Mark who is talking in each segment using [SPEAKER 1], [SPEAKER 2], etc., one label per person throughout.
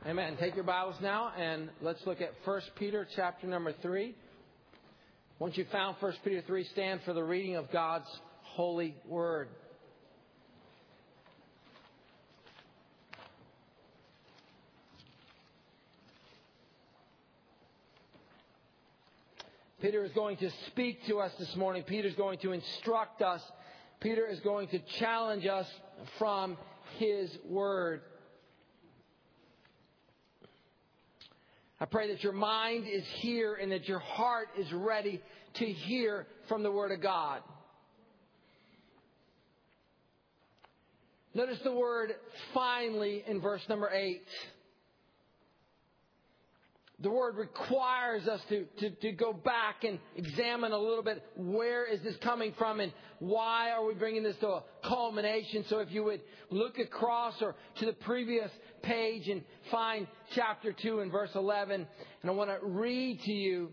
[SPEAKER 1] Amen. Take your Bibles now and let's look at 1 Peter chapter number 3. Once you've found 1 Peter 3, stand for the reading of God's holy word. Peter is going to speak to us this morning. Peter is going to instruct us. Peter is going to challenge us from his word. I pray that your mind is here and that your heart is ready to hear from the Word of God. Notice the word finally in verse number 8. The word requires us to go back and examine a little bit, where is this coming from and why are we bringing this to a culmination. So if you would look across or to the previous page and find chapter 2 and verse 11. And I want to read to you.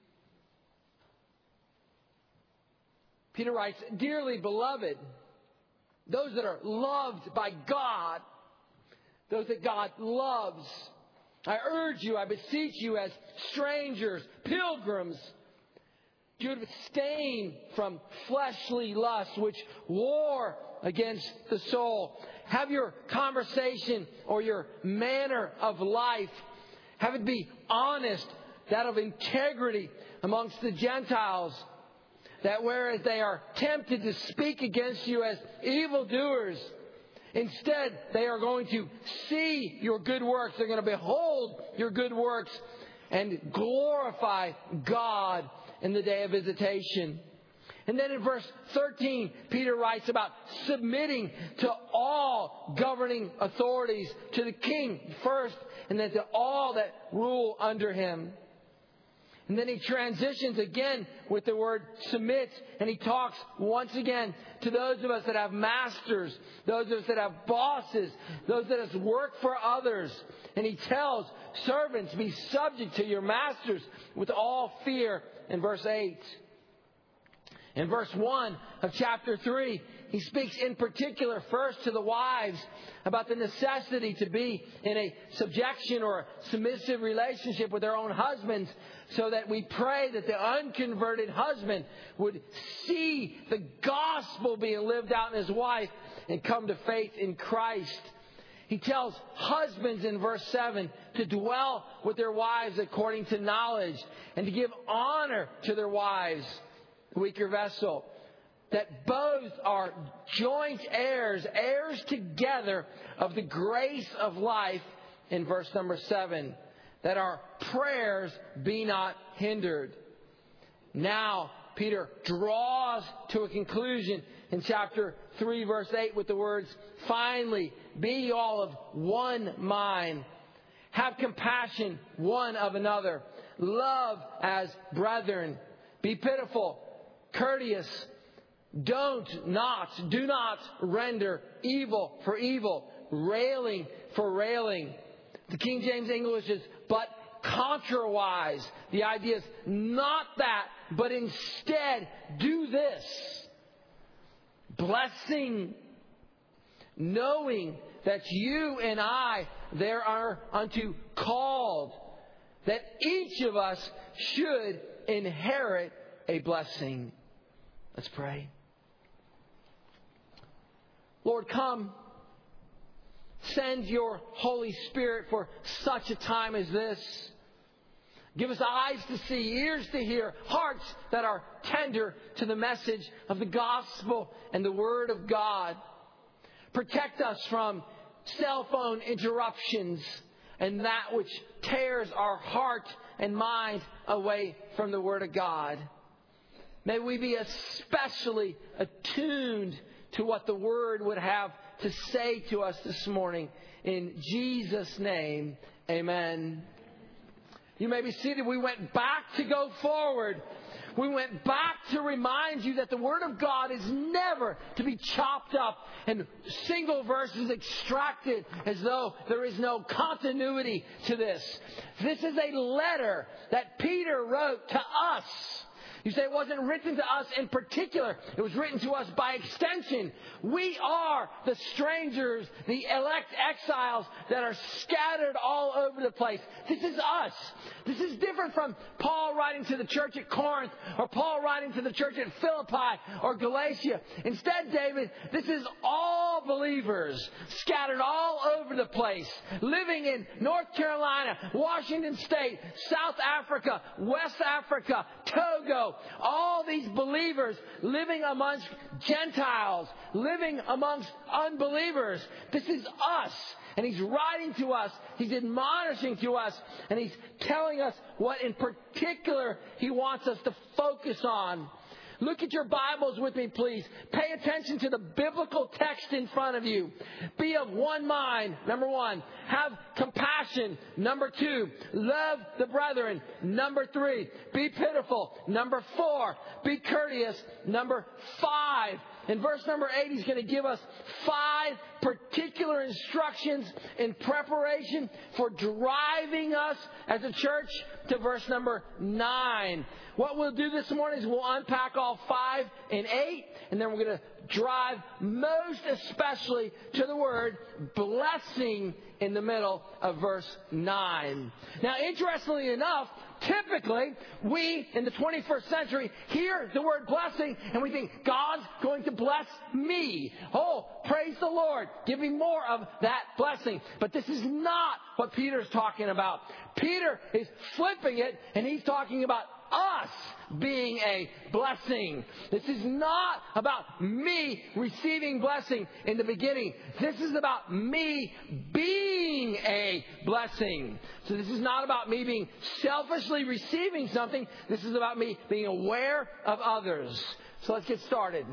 [SPEAKER 1] Peter writes, "Dearly beloved, those that are loved by God, those that God loves, I urge you, I beseech you as strangers, pilgrims, to abstain from fleshly lusts which war against the soul. Have your conversation or your manner of life, have it be honest, that of integrity amongst the Gentiles, that whereas they are tempted to speak against you as evildoers, instead, they are going to see your good works. They're going to behold your good works and glorify God in the day of visitation." And then in verse 13, Peter writes about submitting to all governing authorities, to the king first, and then to all that rule under him. And then he transitions again with the word submit. And he talks once again to those of us that have masters, those of us that have bosses, those that have worked for others. And he tells servants, be subject to your masters with all fear in verse 8. In verse 1 of chapter 3, he speaks in particular first to the wives about the necessity to be in a subjection or a submissive relationship with their own husbands, so that we pray that the unconverted husband would see the gospel being lived out in his wife and come to faith in Christ. He tells husbands in verse 7 to dwell with their wives according to knowledge and to give honor to their wives, the weaker vessel. That both are joint heirs, heirs together of the grace of life in verse number 7. That our prayers be not hindered. Now, Peter draws to a conclusion in chapter 3, verse 8 with the words, "Finally, be ye all of one mind. Have compassion one of another. Love as brethren. Be pitiful, courteous. Do not render evil for evil, railing for railing." The King James English is, "but contrariwise." The idea is not that, but instead do this. Blessing, knowing that you and I there are unto called, that each of us should inherit a blessing. Let's pray. Lord, come. Send your Holy Spirit for such a time as this. Give us eyes to see, ears to hear, hearts that are tender to the message of the gospel and the Word of God. Protect us from cell phone interruptions and that which tears our heart and mind away from the Word of God. May we be especially attuned to what the Word would have to say to us this morning. In Jesus' name, amen. You may be seated. We went back to go forward. We went back to remind you that the Word of God is never to be chopped up and single verses extracted as though there is no continuity to this. This is a letter that Peter wrote to us, You say it wasn't written to us in particular. It was written to us by extension. We are the strangers, the elect exiles that are scattered all over the place. This is us. This is different from Paul writing to the church at Corinth or Paul writing to the church at Philippi or Galatia. Instead, David, this is all believers scattered all over the place, living in North Carolina, Washington State, South Africa, West Africa, Togo. All these believers living amongst Gentiles, living amongst unbelievers. This is us. And he's writing to us, he's admonishing to us, and he's telling us what in particular he wants us to focus on. Look at your Bibles with me, please. Pay attention to the biblical text in front of you. Be of one mind, number 1. Have compassion, number 2. Love the brethren, number 3. Be pitiful, number 4. Be courteous, number 5. In verse number 8, he's going to give us 5 particular instructions in preparation for driving us as a church to verse number 9. What we'll do this morning is we'll unpack all 5 and 8, and then we're going to drive most especially to the word blessing in the middle of verse 9. Now, interestingly enough, typically, we in the 21st century hear the word blessing and we think, God's going to bless me. Oh, praise the Lord. Give me more of that blessing. But this is not what Peter's talking about. Peter is flipping it and he's talking about us being a blessing. This is not about me receiving blessing in the beginning. This is about me being a blessing. So this is not about me being selfishly receiving something. This is about me being aware of others. So let's get started.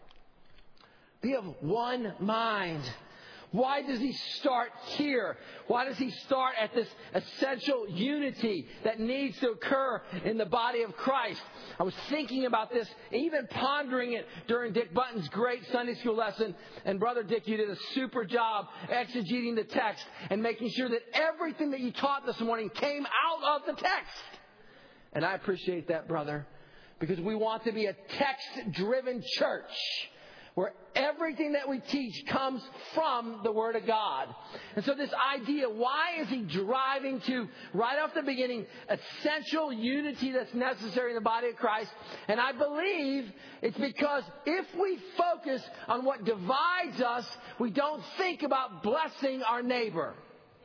[SPEAKER 1] Be of one mind. Why does he start here? Why does he start at this essential unity that needs to occur in the body of Christ? I was thinking about this, even pondering it during Dick Button's great Sunday school lesson. And Brother Dick, you did a super job exegeting the text and making sure that everything that you taught this morning came out of the text. And I appreciate that, brother, because we want to be a text-driven church where everything that we teach comes from the Word of God. And so this idea, why is he driving to, right off the beginning, essential unity that's necessary in the body of Christ? And I believe it's because if we focus on what divides us, we don't think about blessing our neighbor.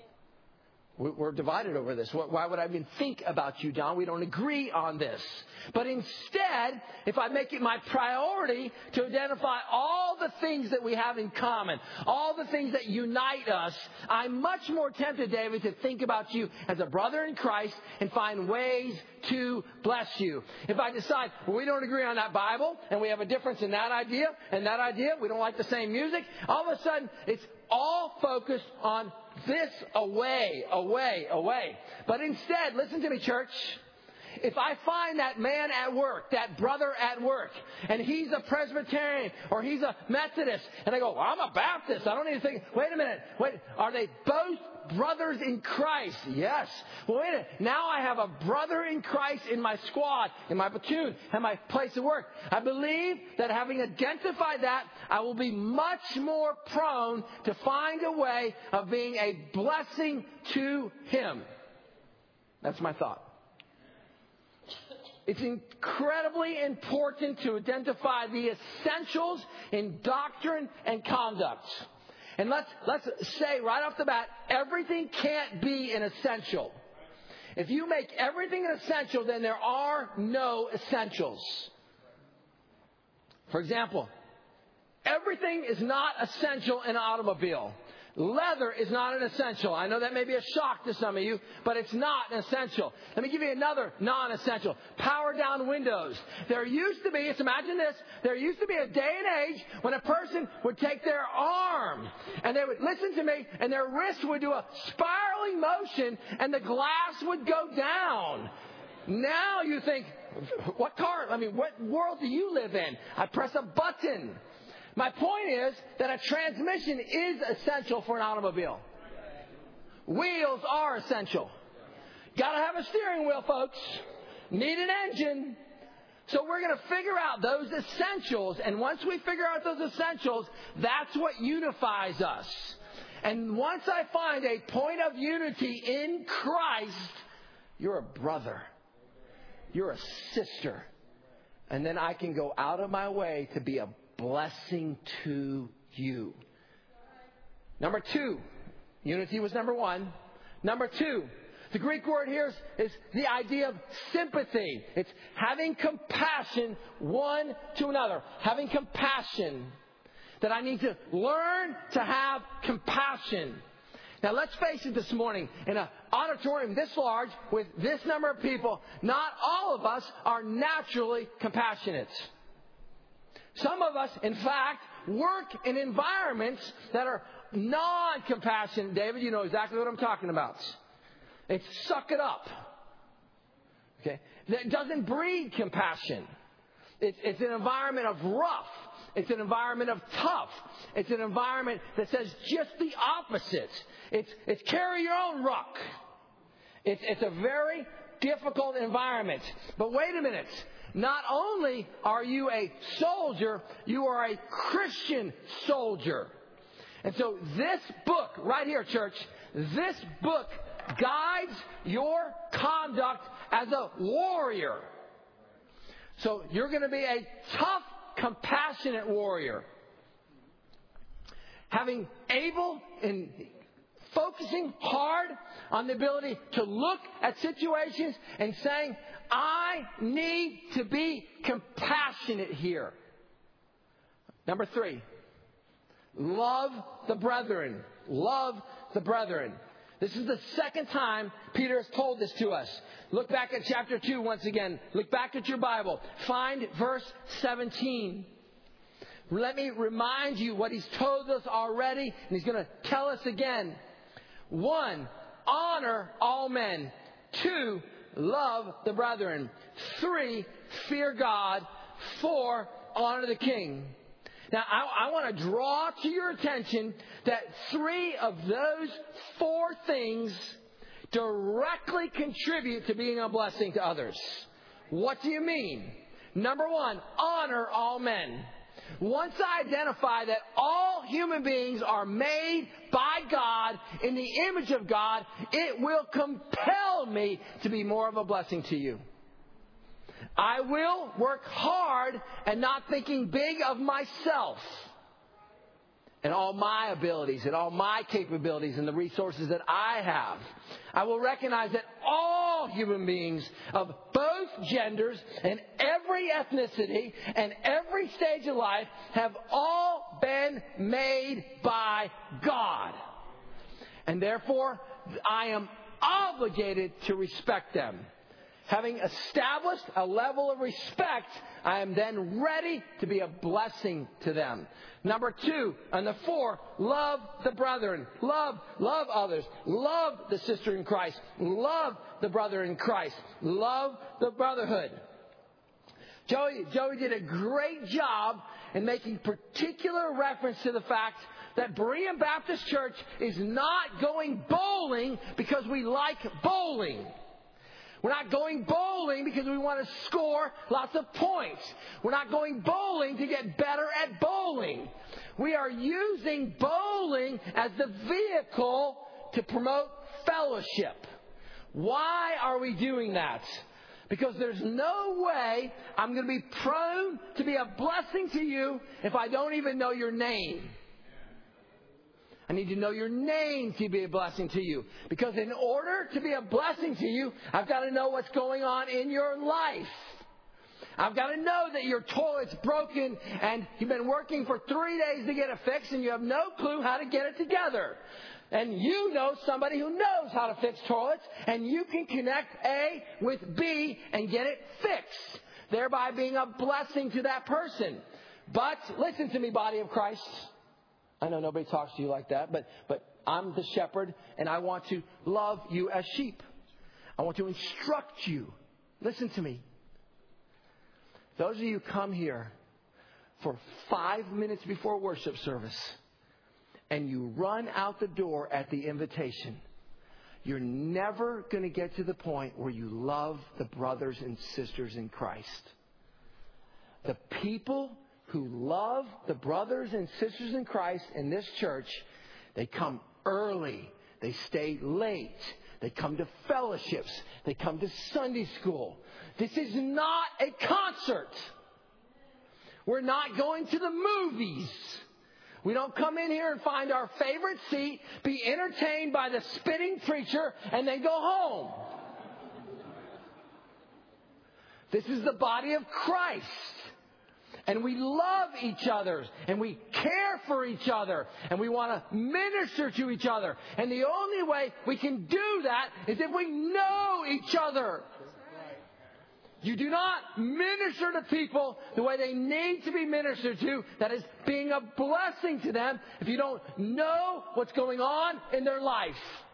[SPEAKER 1] We're divided over this. Why would I even think about you, John? We don't agree on this. But instead, if I make it my priority to identify all the things that we have in common, all the things that unite us, I'm much more tempted, David, to think about you as a brother in Christ and find ways to bless you. If I decide, well, we don't agree on that Bible, and we have a difference in that idea, we don't like the same music, all of a sudden, it's all focused on this away. But instead, listen to me, church. If I find that man at work, that brother at work, and he's a Presbyterian or he's a Methodist, and I go, well, I'm a Baptist. I don't need to think, wait a minute. Are they both brothers in Christ? Yes. Well, wait a minute. Now I have a brother in Christ in my squad, in my platoon, at my place of work. I believe that having identified that, I will be much more prone to find a way of being a blessing to him. That's my thought. It's incredibly important to identify the essentials in doctrine and conduct. And let's say right off the bat, everything can't be an essential. If you make everything an essential, then there are no essentials. For example, everything is not essential in an automobile. Leather is not an essential. I know that may be a shock to some of you, but it's not an essential. Let me give you another non-essential. Power down windows. There used to be a day and age when a person would take their arm and they would, listen to me, and their wrist would do a spiraling motion and the glass would go down. Now you think, what world do you live in? I press a button. My point is that a transmission is essential for an automobile. Wheels are essential. Got to have a steering wheel, folks. Need an engine. So we're going to figure out those essentials. And once we figure out those essentials, that's what unifies us. And once I find a point of unity in Christ, you're a brother. You're a sister. And then I can go out of my way to be a blessing to you. Number 2. Unity was number 1. Number 2. The Greek word here is the idea of sympathy. It's having compassion one to another. Having compassion. That I need to learn to have compassion. Now let's face it this morning. In an auditorium this large with this number of people, not all of us are naturally compassionate. Some of us, in fact, work in environments that are non-compassionate. David, you know exactly what I'm talking about. It's suck it up. Okay? It doesn't breed compassion. It's an environment of rough. It's an environment of tough. It's an environment that says just the opposite. It's carry your own ruck. It's a very difficult environment. But wait a minute. Not only are you a soldier, you are a Christian soldier. And so this book right here, church, this book guides your conduct as a warrior. So you're going to be a tough, compassionate warrior. Having able and focusing hard on the ability to look at situations and saying, I need to be compassionate here. Number 3, love the brethren. Love the brethren. This is the second time Peter has told this to us. Look back at chapter 2 once again. Look back at your Bible. Find verse 17. Let me remind you what he's told us already, and he's going to tell us again. 1, honor all men. 2, love the brethren. 3, fear God. 4, honor the king. Now, I want to draw to your attention that 3 of those 4 things directly contribute to being a blessing to others. What do you mean? Number 1, honor all men. Once I identify that all human beings are made by God in the image of God, it will compel me to be more of a blessing to you. I will work hard and not thinking big of myself and all my abilities and all my capabilities and the resources that I have. I will recognize that all human beings of both genders and every ethnicity and every stage of life have all been made by God. And therefore, I am obligated to respect them. Having established a level of respect, I am then ready to be a blessing to them. Number 2, and the 4, love the brethren. Love others. Love the sister in Christ. Love the brother in Christ. Love the brotherhood. Joey did a great job in making particular reference to the fact that Berean Baptist Church is not going bowling because we like bowling. We're not going bowling because we want to score lots of points. We're not going bowling to get better at bowling. We are using bowling as the vehicle to promote fellowship. Why are we doing that? Because there's no way I'm going to be prone to be a blessing to you if I don't even know your name. I need to know your name to be a blessing to you. Because in order to be a blessing to you, I've got to know what's going on in your life. I've got to know that your toilet's broken and you've been working for 3 days to get it fixed and you have no clue how to get it together. And you know somebody who knows how to fix toilets, and you can connect A with B and get it fixed, thereby being a blessing to that person. But listen to me, body of Christ. I know nobody talks to you like that, but I'm the shepherd, and I want to love you as sheep. I want to instruct you. Listen to me. Those of you who come here for 5 minutes before worship service and you run out the door at the invitation, you're never going to get to the point where you love the brothers and sisters in Christ. the people who love the brothers and sisters in Christ in this church, they come early. They stay late. They come to fellowships. They come to Sunday school. This is not a concert. We're not going to the movies. We don't come in here and find our favorite seat, be entertained by the spitting preacher, and then go home. This is the body of Christ. And we love each other, and we care for each other, and we want to minister to each other. And the only way we can do that is if we know each other. You do not minister to people the way they need to be ministered to, that is being a blessing to them, if you don't know what's going on in their life.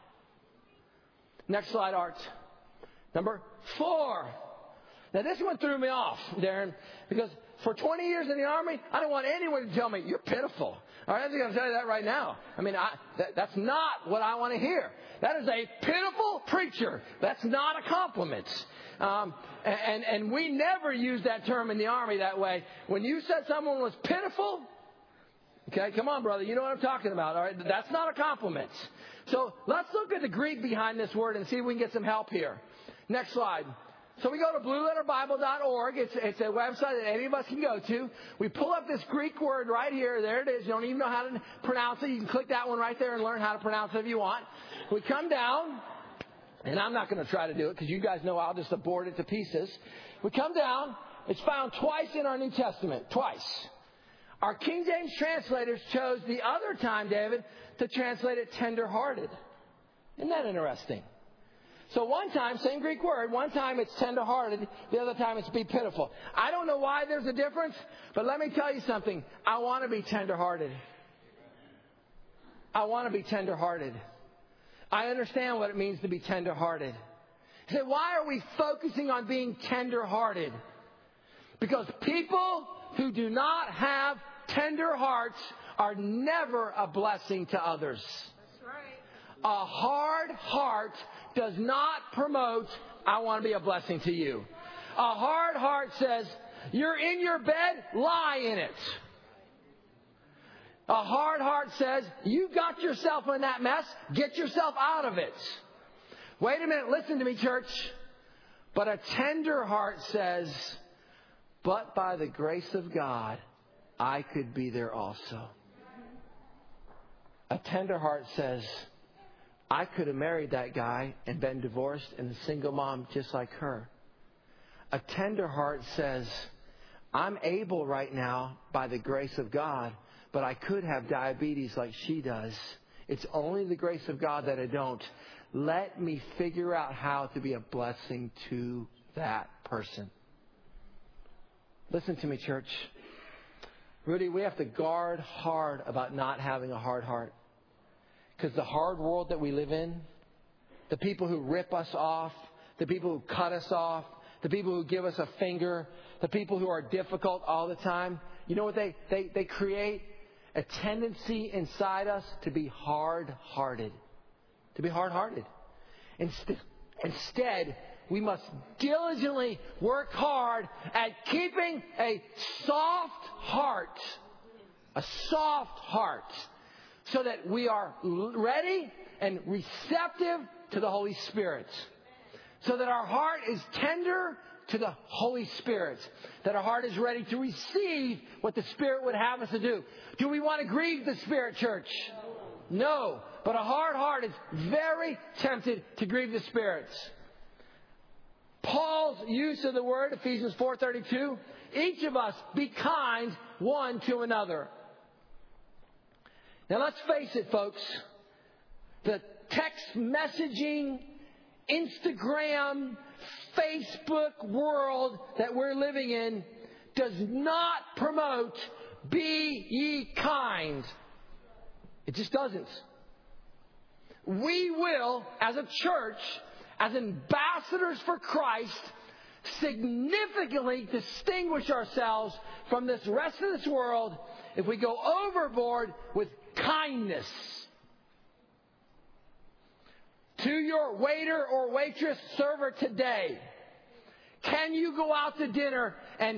[SPEAKER 1] Next slide, Art. Number 4. Now, this one threw me off, Darren, because for 20 years in the Army, I don't want anyone to tell me, you're pitiful. All right, I'm going to tell you that right now. I mean, that's not what I want to hear. That is a pitiful preacher. That's not a compliment. And we never use that term in the Army that way. When you said someone was pitiful, okay, come on, brother, you know what I'm talking about. All right, that's not a compliment. So let's look at the Greek behind this word and see if we can get some help here. Next slide. So we go to blueletterbible.org. It's a website that any of us can go to. We pull up this Greek word right here. There it is. You don't even know how to pronounce it. You can click that one right there and learn how to pronounce it if you want. We come down, and I'm not going to try to do it because you guys know I'll just abort it to pieces. We come down. It's found twice in our New Testament. Twice. Our King James translators chose the other time, David, to translate it tender-hearted. Isn't that interesting? So one time, same Greek word, one time it's tender-hearted, the other time it's be pitiful. I don't know why there's a difference, but let me tell you something. I want to be tender-hearted. I want to be tender-hearted. I understand what it means to be tender-hearted. You say, why are we focusing on being tender-hearted? Because people who do not have tender hearts are never a blessing to others.
[SPEAKER 2] That's right.
[SPEAKER 1] A hard heart does not promote, I want to be a blessing to you. A hard heart says, you're in your bed, lie in it. A hard heart says, you got yourself in that mess, get yourself out of it. Wait a minute, listen to me, church. But a tender heart says, but by the grace of God, I could be there also. A tender heart says, I could have married that guy and been divorced and a single mom just like her. A tender heart says, I'm able right now by the grace of God, but I could have diabetes like she does. It's only the grace of God that I don't. Let me figure out how to be a blessing to that person. Listen to me, church. Rudy, we have to guard hard about not having a hard heart. Because the hard world that we live in, the people who rip us off, the people who cut us off, the people who give us a finger, the people who are difficult all the time, you know what they create? A tendency inside us to be hard-hearted. To be hard-hearted. Instead, we must diligently work hard at keeping a soft heart. A soft heart. So that we are ready and receptive to the Holy Spirit. So that our heart is tender to the Holy Spirit. That our heart is ready to receive what the Spirit would have us to do. Do we want to grieve the Spirit, church? No. But a hard heart is very tempted to grieve the Spirit. Paul's use of the word, Ephesians 4:32, each of us be kind one to another. Now let's face it, folks. The text messaging, Instagram, Facebook world that we're living in does not promote be ye kind. It just doesn't. We will, as a church, as ambassadors for Christ, significantly distinguish ourselves from this rest of this world if we go overboard with kindness. To your waiter or waitress server today, can you go out to dinner and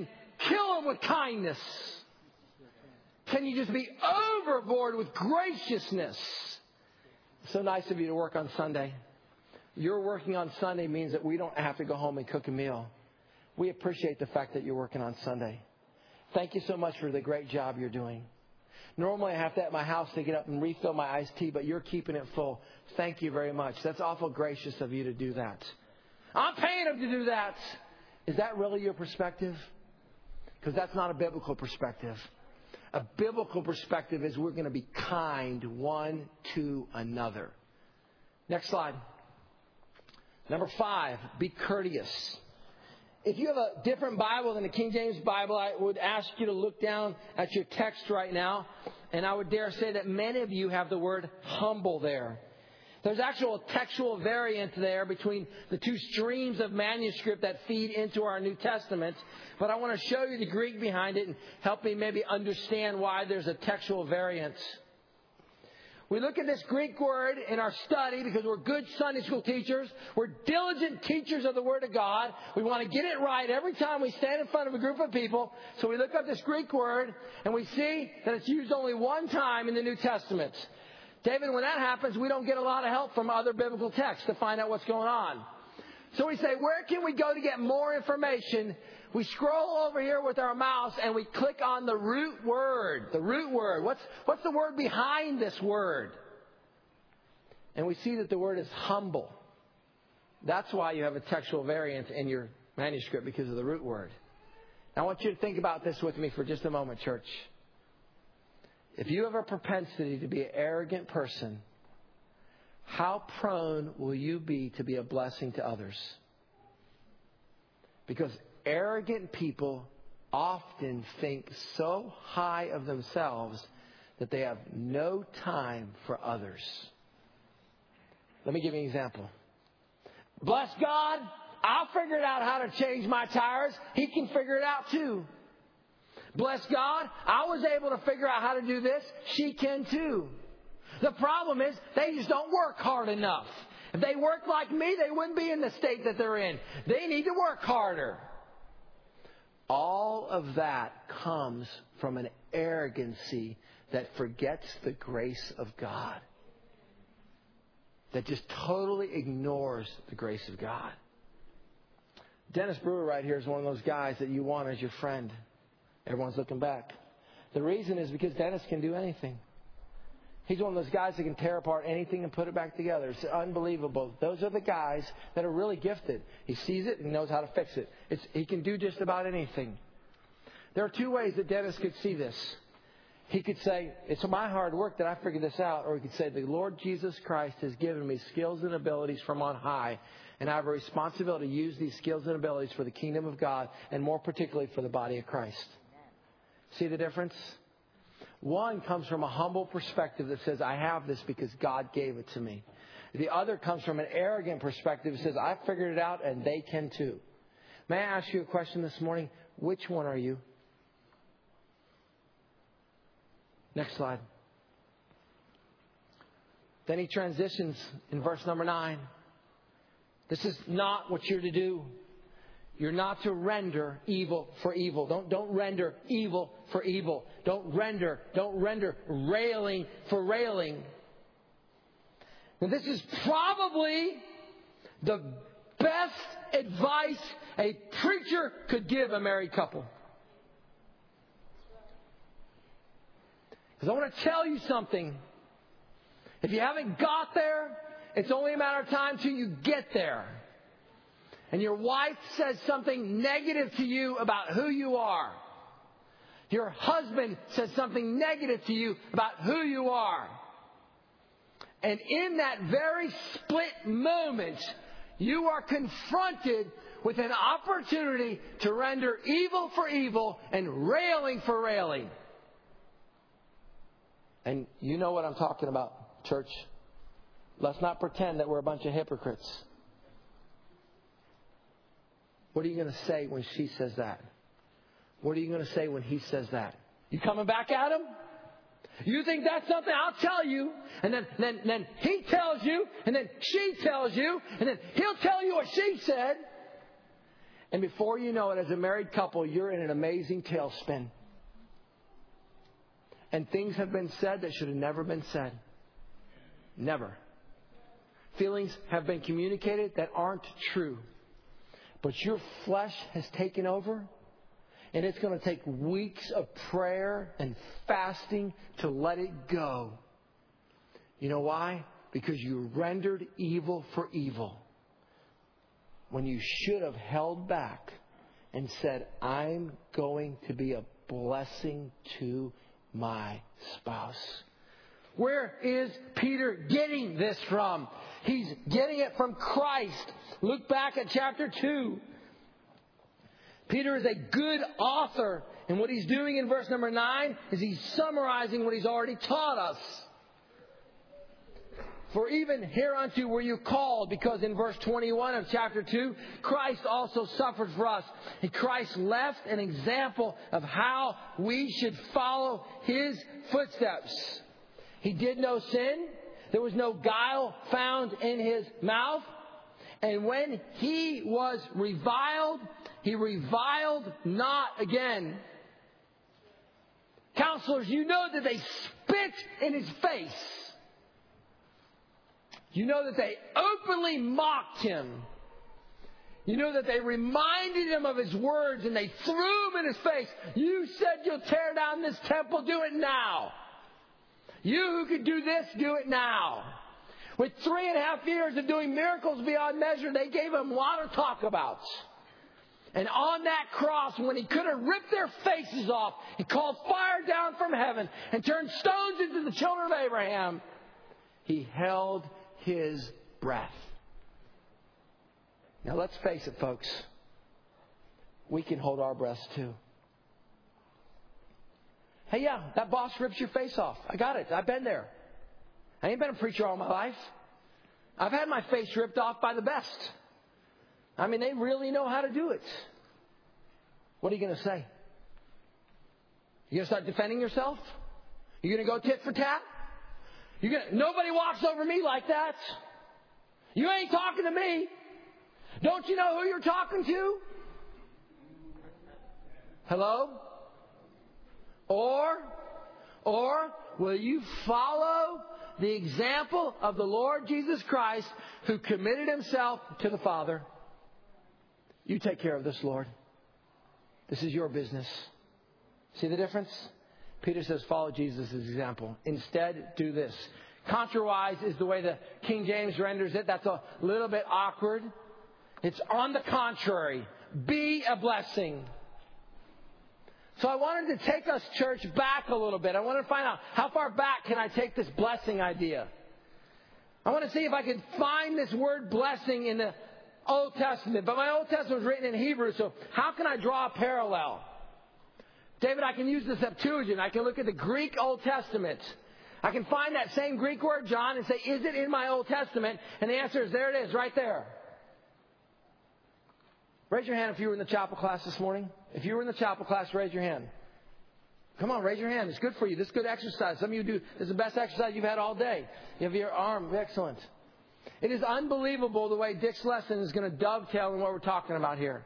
[SPEAKER 1] kill them with kindness? Can you just be overboard with graciousness? So nice of you to work on Sunday. Your working on Sunday means that we don't have to go home and cook a meal. We appreciate the fact that you're working on Sunday. Thank you so much for the great job you're doing. Normally I have to at my house to get up and refill my iced tea, but you're keeping it full. Thank you very much. That's awful gracious of you to do that. I'm paying them to do that. Is that really your perspective? Because that's not a biblical perspective. A biblical perspective is we're going to be kind one to another. Next slide. Number 5, be courteous. If you have a different Bible than the King James Bible, I would ask you to look down at your text right now. And I would dare say that many of you have the word humble there. There's actual textual variant there between the two streams of manuscript that feed into our New Testament. But I want to show you the Greek behind it and help me maybe understand why there's a textual variance. We look at this Greek word in our study because we're good Sunday school teachers. We're diligent teachers of the Word of God. We want to get it right every time we stand in front of a group of people. So we look up this Greek word and we see that it's used only one time in the New Testament. David, when that happens, we don't get a lot of help from other biblical texts to find out what's going on. So we say, where can we go to get more information? We scroll over here with our mouse and we click on the root word. The root word. What's the word behind this word? And we see that the word is humble. That's why you have a textual variant in your manuscript, because of the root word. Now I want you to think about this with me for just a moment, church. If you have a propensity to be an arrogant person, how prone will you be to be a blessing to others? Because arrogant people often think so high of themselves that they have no time for others. Let me give you an example. Bless God, I'll figure it out how to change my tires. He can figure it out too. Bless God, I was able to figure out how to do this. She can too. The problem is they just don't work hard enough. If they worked like me, they wouldn't be in the state that they're in. They need to work harder. All of that comes from an arrogancy that forgets the grace of God. That just totally ignores the grace of God. Dennis Brewer right here is one of those guys that you want as your friend. Everyone's looking back. The reason is because Dennis can do anything. He's one of those guys that can tear apart anything and put it back together. It's unbelievable. Those are the guys that are really gifted. He sees it and knows how to fix it. He can do just about anything. There are two ways that Dennis could see this. He could say, it's my hard work that I figured this out. Or he could say, the Lord Jesus Christ has given me skills and abilities from on high. And I have a responsibility to use these skills and abilities for the kingdom of God. And more particularly for the body of Christ. See the difference? One comes from a humble perspective that says, I have this because God gave it to me. The other comes from an arrogant perspective that says, I figured it out and they can too. May I ask you a question this morning? Which one are you? Next slide. Then he transitions in verse number 9. This is not what you're to do. You're not to render evil for evil. Don't render evil for evil. Don't render railing for railing. Now this is probably the best advice a preacher could give a married couple. Because I want to tell you something. If you haven't got there, it's only a matter of time till you get there. And your wife says something negative to you about who you are. Your husband says something negative to you about who you are. And in that very split moment, you are confronted with an opportunity to render evil for evil and railing for railing. And you know what I'm talking about, church. Let's not pretend that we're a bunch of hypocrites. What are you going to say when she says that? What are you going to say when he says that? You coming back at him? You think that's something? I'll tell you. And then he tells you. And then she tells you. And then he'll tell you what she said. And before you know it, as a married couple, you're in an amazing tailspin. And things have been said that should have never been said. Never. Feelings have been communicated that aren't true. But your flesh has taken over. And it's going to take weeks of prayer and fasting to let it go. You know why? Because you rendered evil for evil. When you should have held back and said, I'm going to be a blessing to my spouse. Where is Peter getting this from? He's getting it from Christ. Look back at chapter 2. Peter is a good author. And what he's doing in verse number 9 is he's summarizing what he's already taught us. For even hereunto were you called, because in verse 21 of chapter 2, Christ also suffered for us. And Christ left an example of how we should follow His footsteps. He did no sin. There was no guile found in His mouth. And when He was reviled, He reviled not again. Counselors, you know that they spit in His face. You know that they openly mocked Him. You know that they reminded Him of His words and they threw Him in His face. You said you'll tear down this temple, do it now. You who could do this, do it now. With 3.5 years of doing miracles beyond measure, they gave Him a lot of talk about. And on that cross, when He could have ripped their faces off and called fire down from heaven and turned stones into the children of Abraham, He held His breath. Now let's face it, folks. We can hold our breaths too. Hey, yeah, that boss rips your face off. I got it. I've been there. I ain't been a preacher all my life. I've had my face ripped off by the best. I mean, they really know how to do it. What are you going to say? You going to start defending yourself? You going to go tit for tat? Nobody walks over me like that. You ain't talking to me. Don't you know who you're talking to? Hello? Or will you follow the example of the Lord Jesus Christ, who committed Himself to the Father? You take care of this, Lord. This is your business. See the difference? Peter says, follow Jesus' example. Instead, do this. Contrawise is the way the King James renders it. That's a little bit awkward. It's on the contrary. Be a blessing. So I wanted to take us, church, back a little bit. I wanted to find out, how far back can I take this blessing idea? I want to see if I could find this word blessing in the Old Testament. But my Old Testament was written in Hebrew, so how can I draw a parallel? David, I can use the Septuagint. I can look at the Greek Old Testament. I can find that same Greek word, John, and say, is it in my Old Testament? And the answer is, there it is, right there. Raise your hand if you were in the chapel class this morning. If you were in the chapel class, raise your hand. Come on, raise your hand. It's good for you. This is good exercise. Some of you do. This is the best exercise you've had all day. You have your arm. Excellent. It is unbelievable the way Dick's lesson is going to dovetail in what we're talking about here.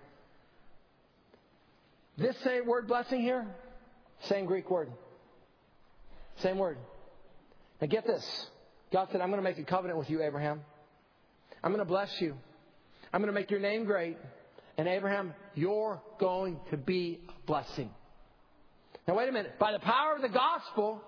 [SPEAKER 1] This same word blessing here, same Greek word. Same word. Now get this. God said, I'm going to make a covenant with you, Abraham. I'm going to bless you. I'm going to make your name great. And Abraham, you're going to be a blessing. Now wait a minute. By the power of the gospel,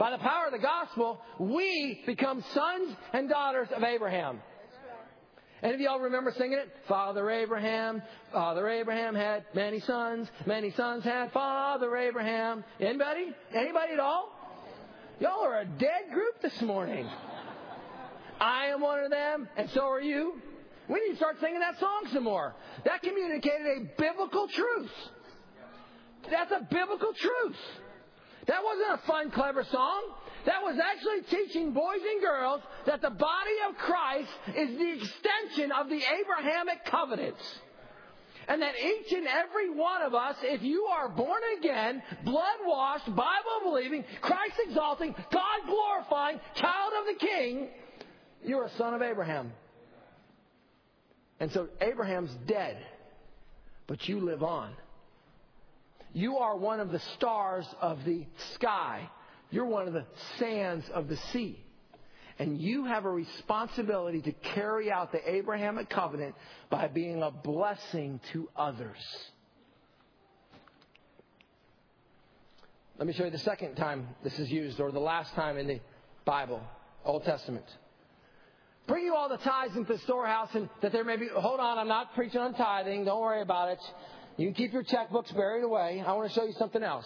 [SPEAKER 1] we become sons and daughters of Abraham. Any of y'all remember singing it? Father Abraham had many sons had Father Abraham. Anybody? Anybody at all? Y'all are a dead group this morning. I am one of them, and so are you. We need to start singing that song some more. That communicated a biblical truth. That's a biblical truth. That wasn't a fun, clever song. That was actually teaching boys and girls that the body of Christ is the extension of the Abrahamic covenant. And that each and every one of us, if you are born again, blood-washed, Bible-believing, Christ-exalting, God-glorifying, child of the King, you're a son of Abraham. And so Abraham's dead. but you live on. You are one of the stars of the sky. You're one of the sands of the sea. And you have a responsibility to carry out the Abrahamic covenant by being a blessing to others. Let me show you the second time this is used, or the last time in the Bible, Old Testament. Bring you all the tithes into the storehouse, and that there may be... Hold on, I'm not preaching on tithing. Don't worry about it. You can keep your checkbooks buried away. I want to show you something else.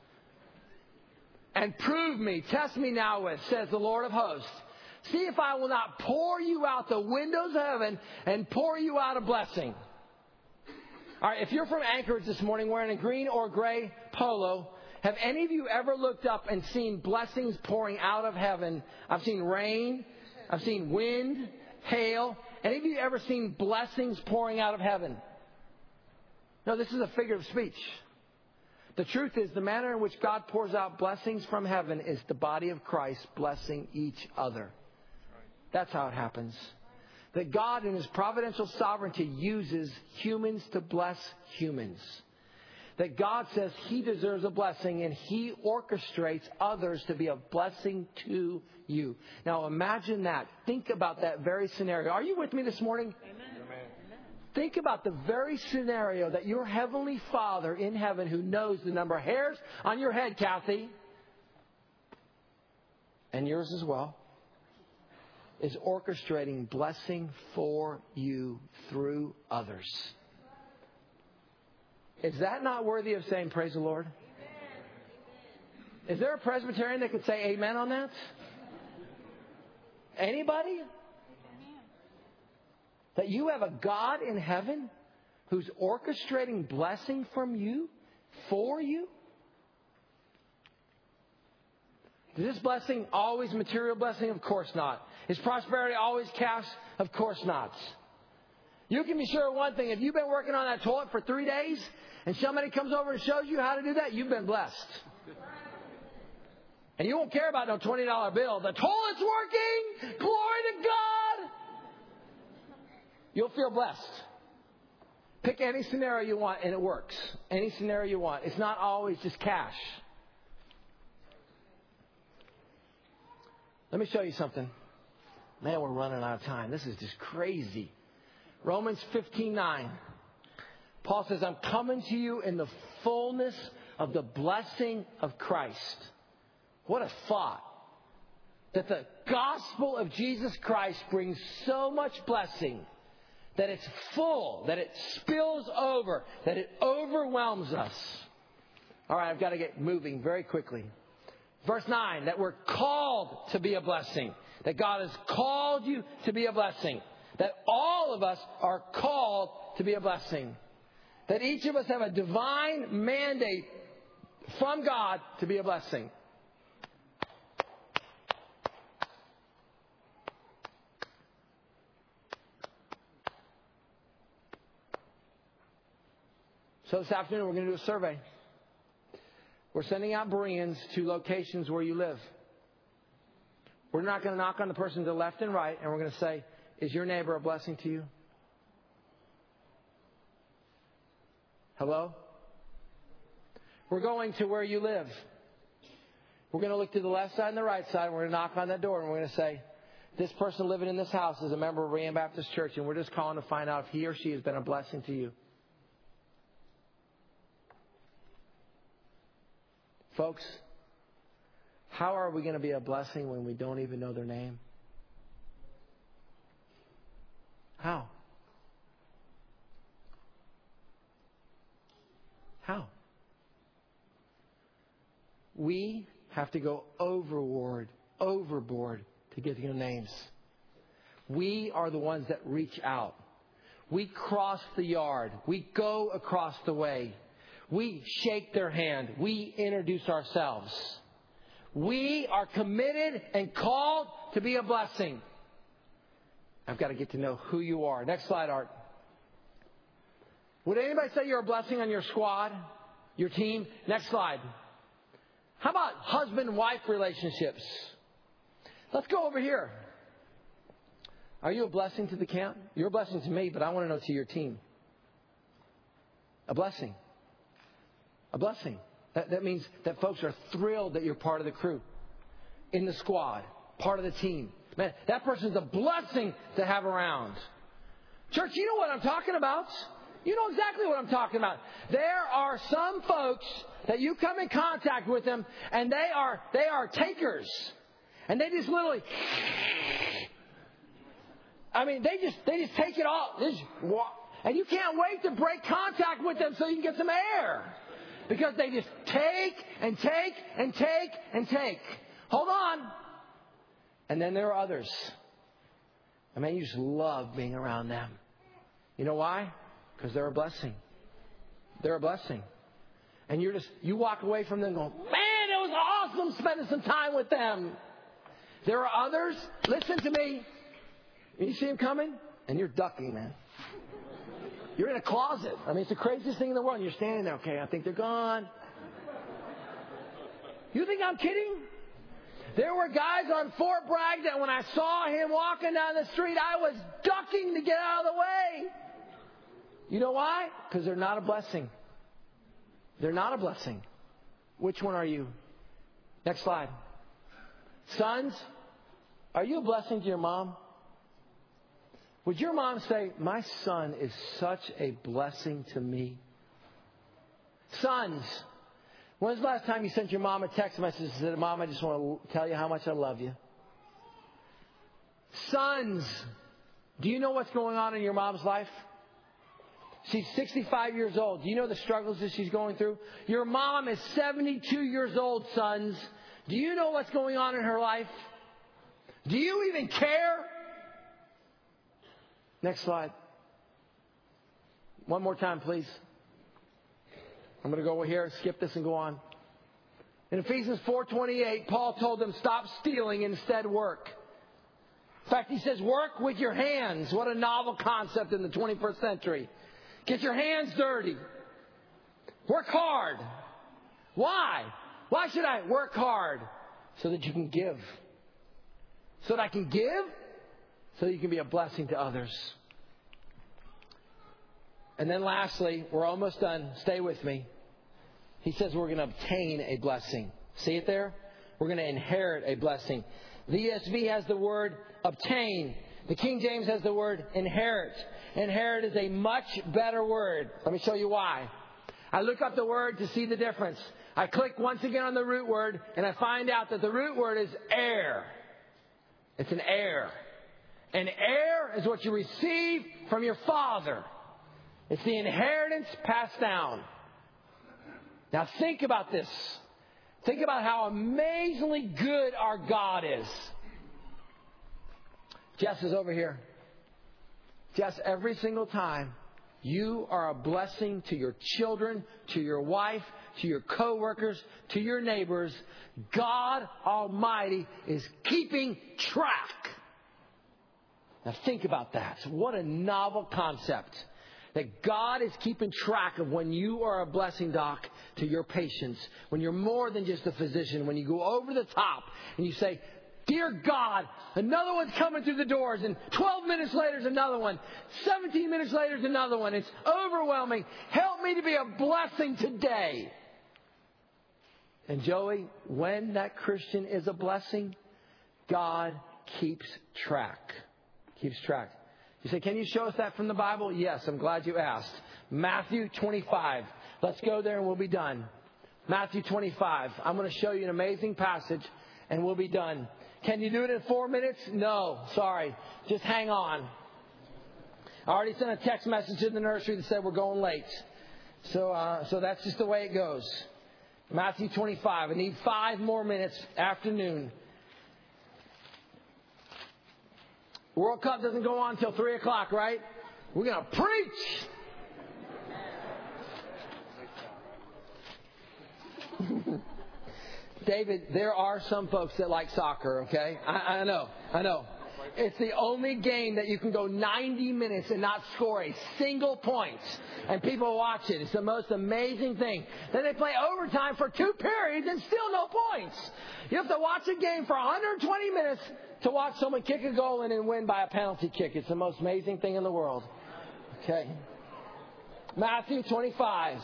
[SPEAKER 1] And prove me, test me now with, says the Lord of hosts. See if I will not pour you out the windows of heaven and pour you out a blessing. All right, if you're from Anchorage this morning wearing a green or gray polo, have any of you ever looked up and seen blessings pouring out of heaven? I've seen rain. I've seen wind, hail. Any of you ever seen blessings pouring out of heaven? No, this is a figure of speech. The truth is, the manner in which God pours out blessings from heaven is the body of Christ blessing each other. That's how it happens. That God in His providential sovereignty uses humans to bless humans. That God says He deserves a blessing and He orchestrates others to be a blessing to you. Now imagine that. Think about that very scenario. Are you with me this morning? Amen. Think about the very scenario that your Heavenly Father in heaven, who knows the number of hairs on your head, Kathy, and yours as well, is orchestrating blessing for you through others. Is that not worthy of saying praise the Lord? Amen. Is there a Presbyterian that could say amen on that? Anybody? That you have a God in heaven who's orchestrating blessing from you, for you? Is this blessing always material blessing? Of course not. Is prosperity always cash? Of course not. You can be sure of one thing. If you've been working on that toilet for 3 days and somebody comes over and shows you how to do that, you've been blessed. And you won't care about no $20 bill. The toilet's working! Glory to God! You'll feel blessed. Pick any scenario you want and it works. Any scenario you want. It's not always just cash. Let me show you something. Man, we're running out of time. This is just crazy. Romans 15:9. Paul says, I'm coming to you in the fullness of the blessing of Christ. What a thought. That the gospel of Jesus Christ brings so much blessing that it's full, that it spills over, that it overwhelms us. All right, I've got to get moving very quickly. Verse 9, that we're called to be a blessing. That God has called you to be a blessing. That all of us are called to be a blessing. That each of us have a divine mandate from God to be a blessing. So this afternoon we're going to do a survey. We're sending out Bereans to locations where you live. We're not going to knock on the person to the left and right, and we're going to say, is your neighbor a blessing to you? Hello? We're going to where you live. We're going to look to the left side and the right side, and we're going to knock on that door, and we're going to say, this person living in this house is a member of Berean Baptist Church, and we're just calling to find out if he or she has been a blessing to you. Folks, how are we going to be a blessing when we don't even know their name? How? How? We have to go overboard to get their names. We are the ones that reach out. We cross the yard. We go across the way. We shake their hand. We introduce ourselves. We are committed and called to be a blessing. I've got to get to know who you are. Next slide, Art. Would anybody say you're a blessing on your squad, your team? Next slide. How about husband-wife relationships? Let's go over here. Are you a blessing to the camp? You're a blessing to me, but I want to know to your team. A blessing. A blessing. That means that folks are thrilled that you're part of the crew, in the squad, part of the team. Man, that person's a blessing to have around. Church, you know what I'm talking about. You know exactly what I'm talking about. There are some folks that you come in contact with them, and they are takers. And they just literally, they just take it all. And you can't wait to break contact with them so you can get some air. Because they just take and take and take and take. Hold on. And then there are others. You just love being around them. You know why? Because they're a blessing. They're a blessing. And you walk away from them going, man, it was awesome spending some time with them. There are others. Listen to me. You see them coming? And you're ducking, man. You're in a closet. It's the craziest thing in the world. And you're standing there. Okay, I think they're gone. You think I'm kidding? There were guys on Fort Bragg that when I saw him walking down the street, I was ducking to get out of the way. You know why? Because they're not a blessing. They're not a blessing. Which one are you? Next slide. Sons, are you a blessing to your mom? Would your mom say, my son is such a blessing to me? Sons, when's the last time you sent your mom a text message and said, Mom, I just want to tell you how much I love you? Sons, do you know what's going on in your mom's life? She's 65 years old. Do you know the struggles that she's going through? Your mom is 72 years old, sons. Do you know what's going on in her life? Do you even care? Next slide. One more time, please. I'm going to go over here, skip this and go on. In Ephesians 4:28, Paul told them, stop stealing, instead work. In fact, he says, work with your hands. What a novel concept in the 21st century. Get your hands dirty. Work hard. Why? Why should I work hard? So that you can give. So that I can give? So that you can be a blessing to others. And then lastly, we're almost done. Stay with me. He says we're going to obtain a blessing. See it there? We're going to inherit a blessing. The ESV has the word obtain. The King James has the word inherit. Inherit is a much better word. Let me show you why. I look up the word to see the difference. I click once again on the root word, and I find out that the root word is heir. It's an heir. An heir is what you receive from your father. It's the inheritance passed down. Now think about this. Think about how amazingly good our God is. Jess is over here. Jess, every single time you are a blessing to your children, to your wife, to your coworkers, to your neighbors, God Almighty is keeping track. Now think about that. What a novel concept. That God is keeping track of when you are a blessing, Doc, to your patients. When you're more than just a physician. When you go over the top and you say, dear God, another one's coming through the doors. And 12 minutes later, there's another one. 17 minutes later, there's another one. It's overwhelming. Help me to be a blessing today. And Joey, when that Christian is a blessing, God keeps track. Keeps track. You say, can you show us that from the Bible? Yes, I'm glad you asked. Matthew 25. Let's go there and we'll be done. Matthew 25. I'm going to show you an amazing passage and we'll be done. Can you do it in 4 minutes? No, sorry. Just hang on. I already sent a text message to the nursery that said we're going late. So that's just the way it goes. Matthew 25. I need 5 more minutes afternoon. World Cup doesn't go on until 3 o'clock, right? We're going to preach. David, there are some folks that like soccer, okay? I know. It's the only game that you can go 90 minutes and not score a single point. And people watch it. It's the most amazing thing. Then they play overtime for 2 periods and still no points. You have to watch a game for 120 minutes to watch someone kick a goal and then win by a penalty kick. It's the most amazing thing in the world. Okay. Matthew 25.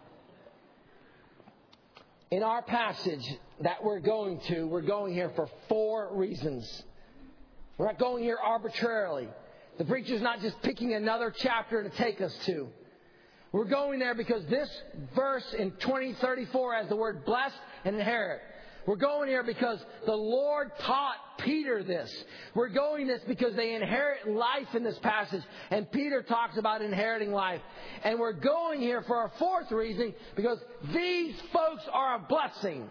[SPEAKER 1] In our passage that we're going here for 4 reasons. We're not going here arbitrarily. The preacher's not just picking another chapter to take us to. We're going there because this verse in 20:34 has the word blessed and inherit. We're going here because the Lord taught Peter this. We're going this because they inherit life in this passage. And Peter talks about inheriting life. And we're going here for our 4th reason because these folks are a blessing.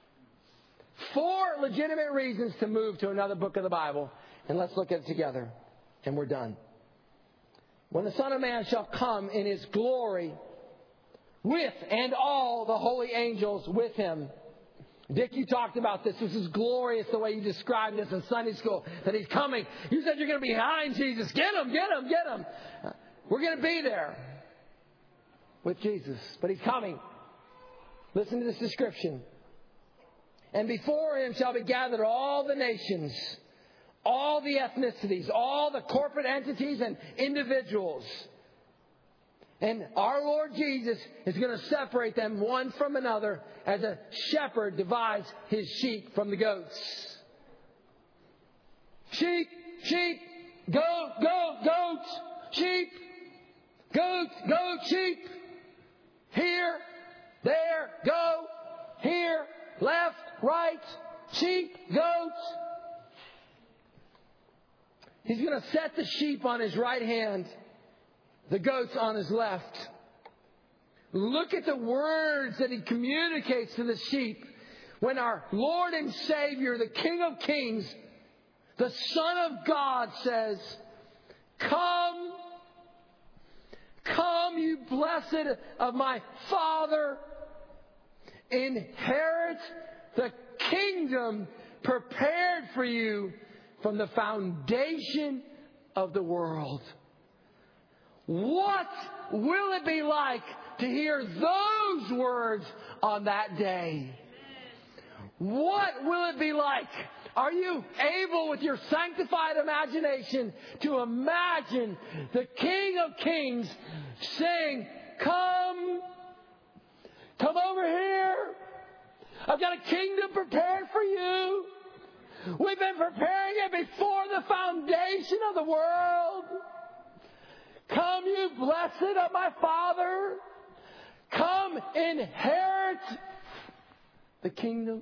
[SPEAKER 1] 4 legitimate reasons to move to another book of the Bible. And let's look at it together. And we're done. When the Son of Man shall come in His glory with and all the holy angels with Him. Dick, you talked about this. This is glorious the way you described this in Sunday school, that He's coming. You said you're going to be behind Jesus. Get Him, get Him, get Him. We're going to be there with Jesus, but He's coming. Listen to this description. And before Him shall be gathered all the nations, all the ethnicities, all the corporate entities and individuals. And our Lord Jesus is going to separate them one from another as a shepherd divides his sheep from the goats. Sheep, sheep, goat, goat, goats, sheep, goat, goat, sheep. Here, there, go, here, left, right, sheep, goats. He's going to set the sheep on His right hand, the goats on His left. Look at the words that He communicates to the sheep when our Lord and Savior, the King of Kings, the Son of God says, "Come, come, you blessed of my Father, inherit the kingdom prepared for you from the foundation of the world." What will it be like to hear those words on that day? What will it be like? Are you able with your sanctified imagination to imagine the King of Kings saying, "Come, come over here. I've got a kingdom prepared for you. We've been preparing it before the foundation of the world. Come, you blessed of my Father. Come, inherit the kingdom."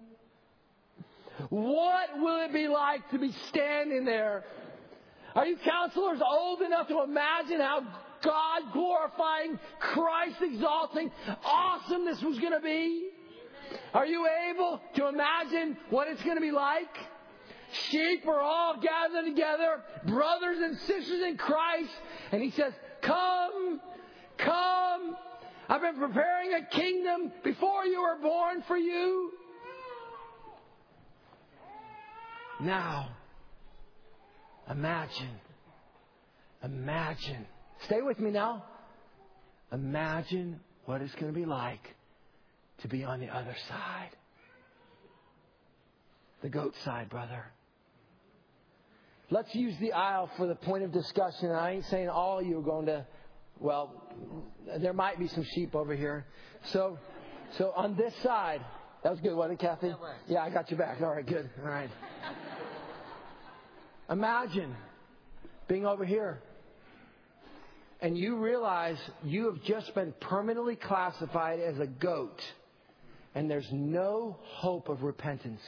[SPEAKER 1] What will it be like to be standing there? Are you counselors old enough to imagine how God glorifying, Christ exalting, awesome this was going to be? Are you able to imagine what it's going to be like? Sheep are all gathered together, brothers and sisters in Christ. And He says, "Come, come. I've been preparing a kingdom before you were born for you." Now, imagine. Stay with me now. Imagine what it's going to be like to be on the other side. The goat side, brother. Let's use the aisle for the point of discussion. I ain't saying all you are going to, well, there might be some sheep over here. So on this side, that was good, wasn't it, Kathy? Yeah, I got you back. All right, good. All right. Imagine being over here and you realize you have just been permanently classified as a goat and there's no hope of repentance.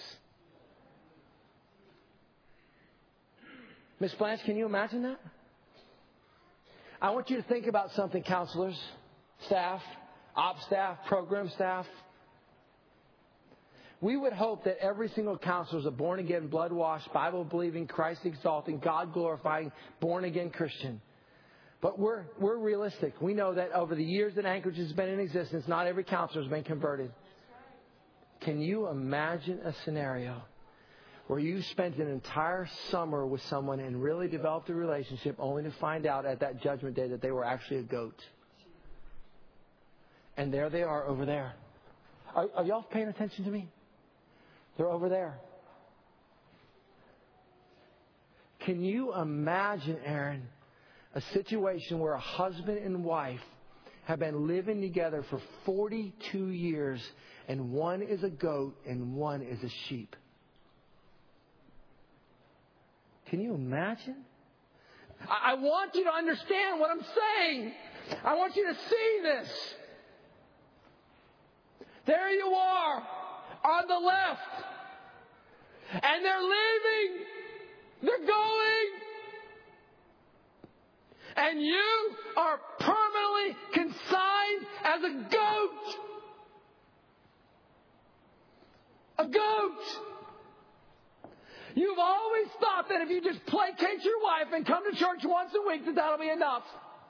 [SPEAKER 1] Miss Blanche, can you imagine that? I want you to think about something, counselors, staff, op staff, program staff. We would hope that every single counselor is a born-again, blood-washed, Bible-believing, Christ-exalting, God-glorifying, born-again Christian. But we're realistic. We know that over the years that Anchorage has been in existence, not every counselor has been converted. Can you imagine a scenario where you spent an entire summer with someone and really developed a relationship only to find out at that judgment day that they were actually a goat? And there they are over there. Are y'all paying attention to me? They're over there. Can you imagine, Aaron, a situation where a husband and wife have been living together for 42 years, and one is a goat and one is a sheep. Can you imagine? I want you to understand what I'm saying. I want you to see this. There you are on the left. And they're leaving. They're going. And you are permanently consigned as a goat. A goat. You've always thought that if you just placate your wife and come to church once a week, that that'll be enough.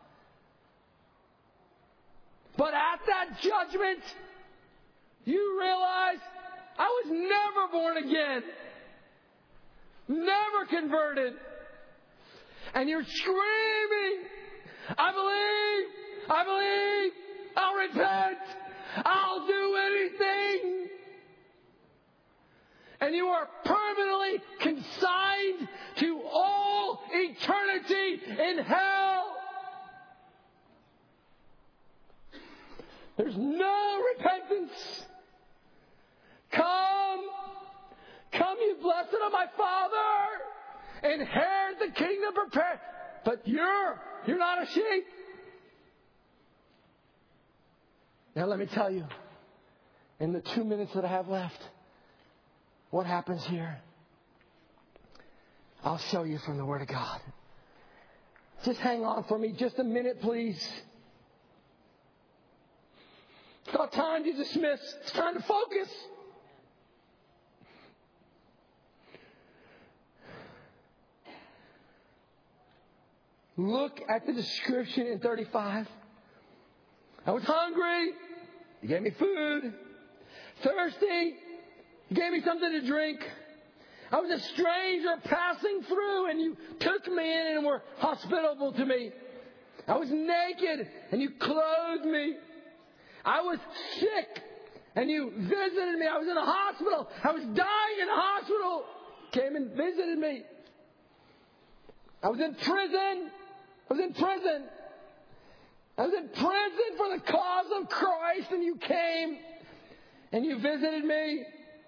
[SPEAKER 1] But at that judgment, you realize I was never born again. Never converted. And you're screaming, I believe, I'll repent, I'll do anything. And you are permanently consigned to all eternity in hell. There's no repentance. Come, you blessed of my Father. Inherit the kingdom prepared. But you're not a sheep. Now let me tell you, in the 2 minutes that I have left, what happens here? I'll show you from the Word of God. Just hang on for me just a minute, please. It's not time to dismiss. It's time to focus. Look at the description in 35. I was hungry. You gave me food. Thirsty. You gave me something to drink. I was a stranger passing through, and you took me in and were hospitable to me. I was naked, and you clothed me. I was sick, and you visited me. I was in the hospital. I was dying in the hospital. Came and visited me. I was in prison. I was in prison for the cause of Christ, and you came and you visited me.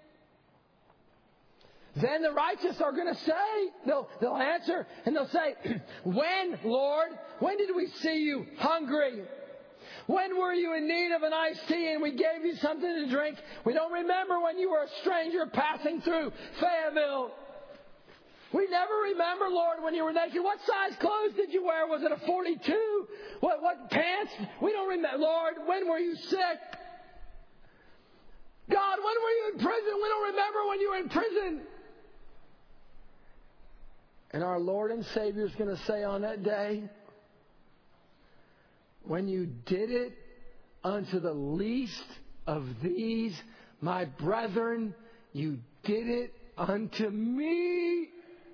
[SPEAKER 1] Then the righteous are going to say, they'll answer, and they'll say, when, Lord, when did we see you hungry? When were you in need of an iced tea and we gave you something to drink? We don't remember when you were a stranger passing through Fayetteville. We never remember, Lord, when you were naked. What size clothes did you wear? Was it a 42? What pants? We don't remember. Lord, when were you sick? God, when were you in prison? We don't remember when you were in prison. And our Lord and Savior is going to say on that day, when you did it unto the least of these, my brethren, you did it unto me.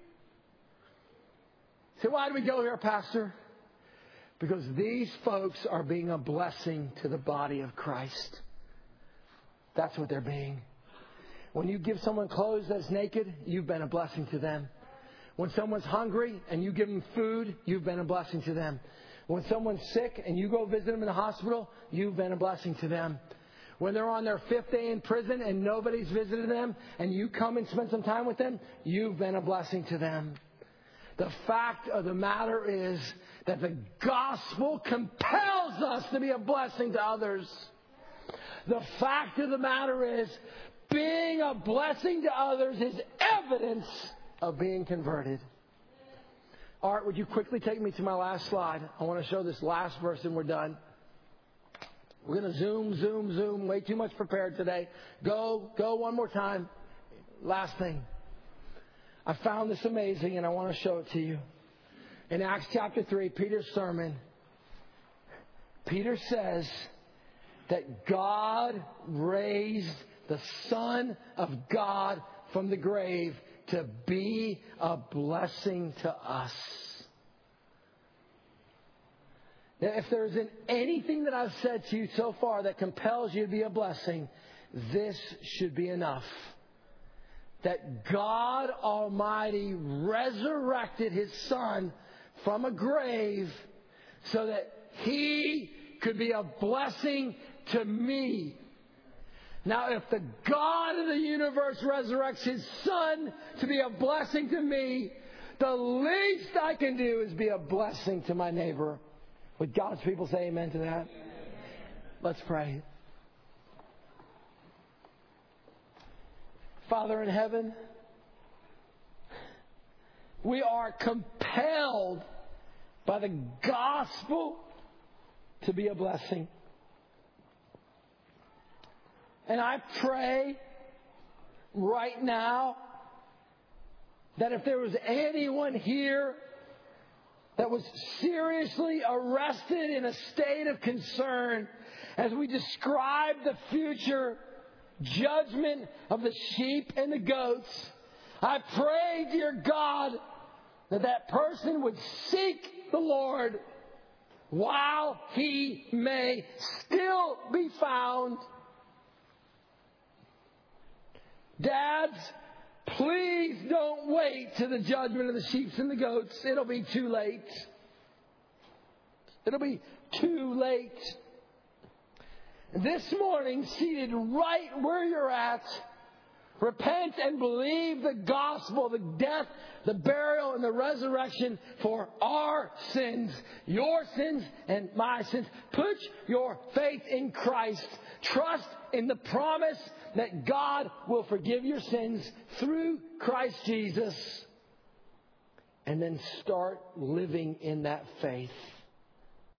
[SPEAKER 1] So why do we go here, Pastor? Because these folks are being a blessing to the body of Christ. That's what they're being. When you give someone clothes that's naked, you've been a blessing to them. When someone's hungry and you give them food, you've been a blessing to them. When someone's sick and you go visit them in the hospital, you've been a blessing to them. When they're on their 5th day in prison and nobody's visited them and you come and spend some time with them, you've been a blessing to them. The fact of the matter is that the gospel compels us to be a blessing to others. The fact of the matter is being a blessing to others is evidence of being converted. Art, would you quickly take me to my last slide? I want to show this last verse and we're done. We're going to zoom. Way too much prepared today. Go one more time. Last thing. I found this amazing and I want to show it to you. In Acts chapter 3, Peter's sermon, Peter says that God raised the Son of God from the grave to be a blessing to us. Now, if there isn't anything that I've said to you so far that compels you to be a blessing, this should be enough. That God Almighty resurrected His Son from a grave so that He could be a blessing to me. Now, if the God of the universe resurrects His Son to be a blessing to me, the least I can do is be a blessing to my neighbor. Would God's people say amen to that? Let's pray. Father in heaven, we are compelled by the gospel to be a blessing. And I pray right now that if there was anyone here that was seriously arrested in a state of concern as we describe the future judgment of the sheep and the goats, I pray, dear God, that that person would seek the Lord while he may still be found. Dads, please don't wait to the judgment of the sheep and the goats. It'll be too late. It'll be too late. This morning, seated right where you're at, repent and believe the gospel, the death, the burial, and the resurrection for our sins, your sins and my sins. Put your faith in Christ. Trust in the promise that God will forgive your sins through Christ Jesus. And then start living in that faith.